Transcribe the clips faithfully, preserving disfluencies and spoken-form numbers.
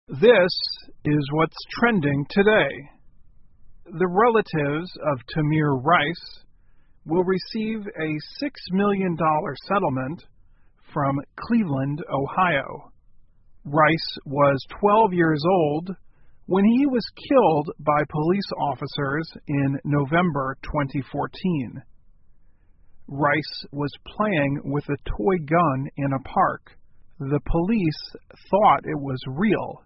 This is what's trending today. The relatives of Tamir Rice will receive a six million dollars settlement from Cleveland, Ohio. Rice was twelve years old when he was killed by police officers in November twenty fourteen. Rice was playing with a toy gun in a park. The police thought it was real.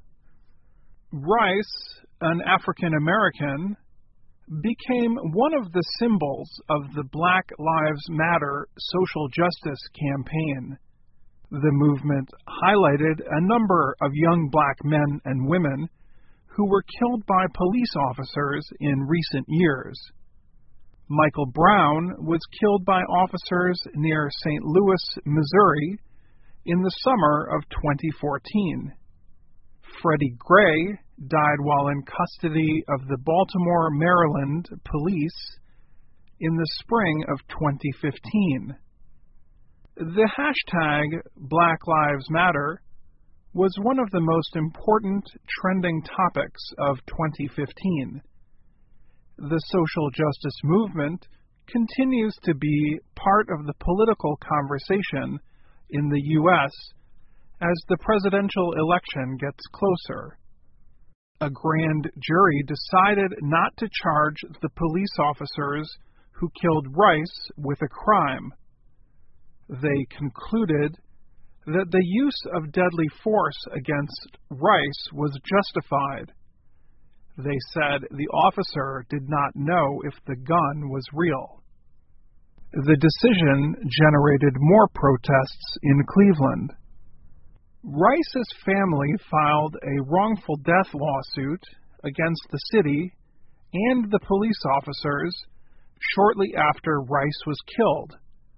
Rice, an African American, became one of the symbols of the Black Lives Matter social justice campaign. The movement highlighted a number of young black men and women who were killed by police officers in recent years. Michael Brown was killed by officers near Saint Louis, Missouri, in the summer of twenty fourteen. Freddie Gray died while in custody of the Baltimore, Maryland police in the spring of twenty fifteen. The hashtag Black Lives Matter was one of the most important trending topics of twenty fifteen. The social justice movement continues to be part of the political conversation in the U S as the presidential election gets closer. A grand jury decided not to charge the police officers who killed Rice with a crime. They concluded that the use of deadly force against Rice was justified. They said the officer did not know if the gun was real. The decision generated more protests in Cleveland. Rice's family filed a wrongful death lawsuit against the city and the police officers shortly after Rice was killed.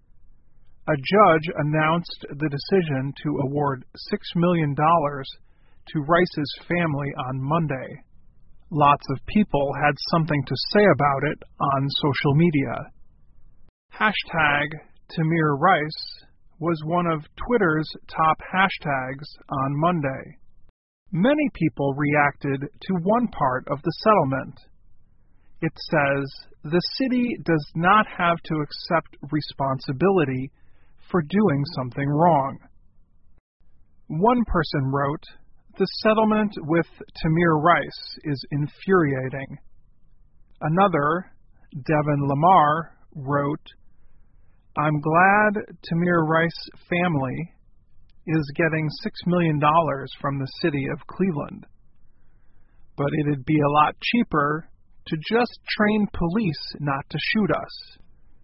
A judge announced the decision to award six million dollars to Rice's family on Monday. Lots of people had something to say about it on social media. Hashtag Tamir Rice was one of Twitter's top hashtags on Monday. Many people reacted to one part of the settlement. It says the city does not have to accept responsibility for doing something wrong. One person wrote, "The settlement with Tamir Rice is infuriating." Another, Devin Lamar, wrote, "I'm glad Tamir Rice's family is getting six million dollars from the city of Cleveland. But it'd be a lot cheaper to just train police not to shoot us."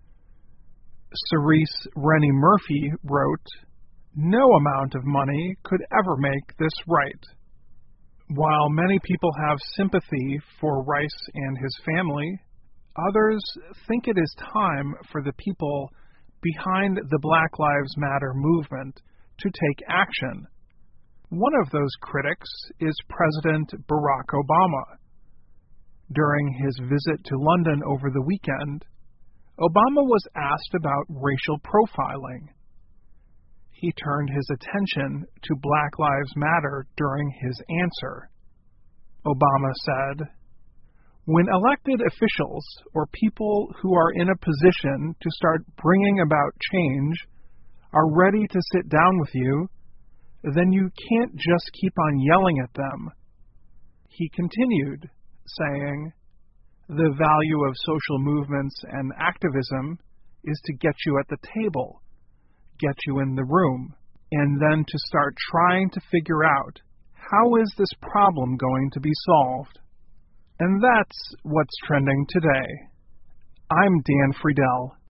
Cerise Rennie Murphy wrote, "No amount of money could ever make this right." While many people have sympathy for Rice and his family, others think it is time for the people behind the Black Lives Matter movement to take action. One of those critics is President Barack Obama. During his visit to London over the weekend, Obama was asked about racial profiling. He turned his attention to Black Lives Matter during his answer. Obama said, "When elected officials or people who are in a position to start bringing about change are ready to sit down with you, then you can't just keep on yelling at them." He continued, saying, "The value of social movements and activism is to get you at the table, get you in the room, and then to start trying to figure out how is this problem going to be solved." And that's what's trending today. I'm Dan Friedel.